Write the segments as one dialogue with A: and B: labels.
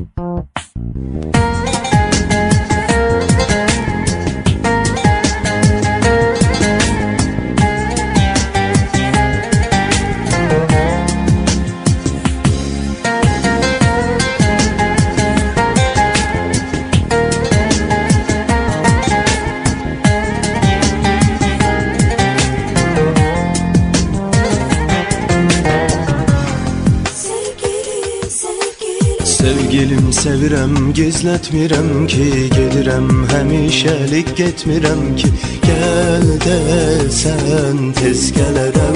A: Sevgilim sevirəm, gizlətmirəm ki, gedirəm, həmişəlik getmirəm ki, gəl desən tez gələrəm.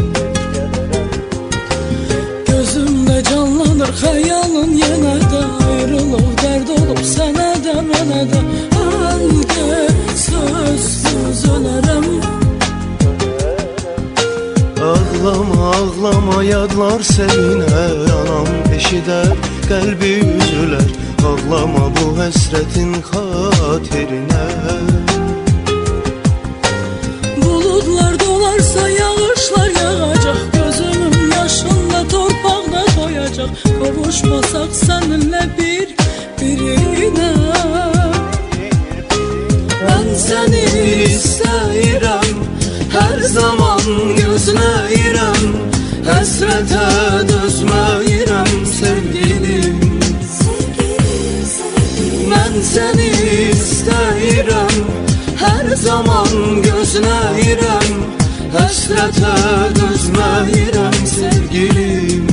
B: Gözümdə canlanır xəyalın yenə də, ayrılıq dərd olub sənə də mənə də, halde sözsüz ölərəm.
A: Ağlama, ağlama, yadlar sevinər, anam eşidər, qəlbi üzülər, ağlama bu həsrətin xatirinə.
B: Buludlar dolarsa yağışlar yağacaq, gözümün yaşında torpaqda doyacaq, qovuşmasaq səninlə bir-birinə. Mən səni istəyirəm, hər zaman gözləyirəm, həsrətə dözməyirəm sevgilim. Mən səni istəyirəm, hər zaman gözləyirəm, həsrətə dözməyirəm sevgilim.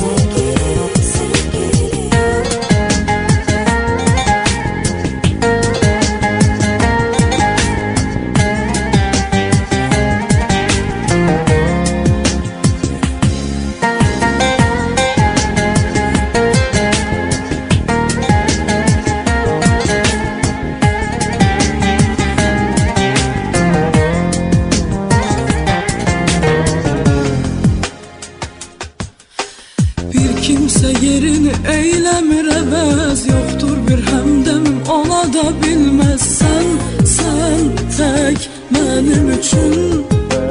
B: Kimsə yerini eyləmir əvəz, yoxdur bir həmdəmim ola da bilməz. Sən tək mənim üçün.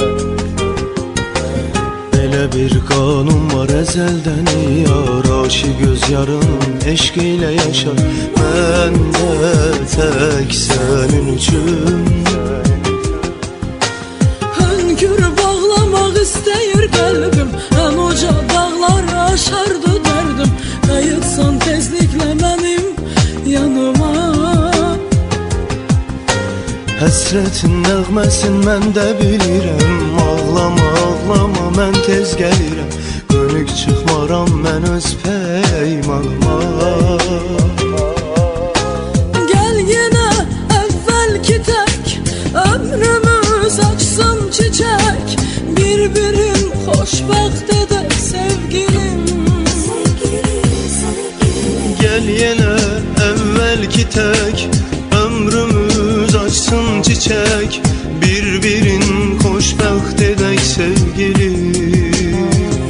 A: Belə bir qanun var əzəldən yar, aşiq göz yarın eşq ilə yaşar, mən də tək sənin üçün.
B: Hönkür bağlamaq istəyir qəlbim, ən uca dağları aşardı dərdim, qayıtsan tezliklə mənim yanıma.
A: Həsrətin nəğməsin mən də bilirəm, ağlama, ağlama, mən tez gəlirəm, dönük çıxmaram mən öz peymanıma.
B: Gəl yenə əvvəlki tək, ömrümüz açsın çiçək, bir-birin xoşbəxt edək sevgilim.
A: Gəl yenə əvvəlki tək, ömrümüz açsın çiçək, bir-birin xoşbəxt edək sevgilim.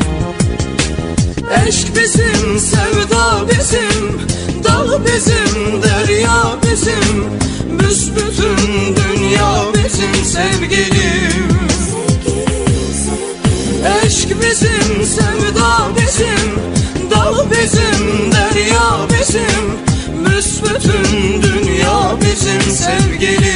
B: Eşq bizim, sevda bizim, dağ bizim, dərya bizim, büsbütün dünya bizim sevgilim. Eşq bizim, sevda bizim, dağ bizim, dərya bizim, büsbütün dünya bizim sevgilim.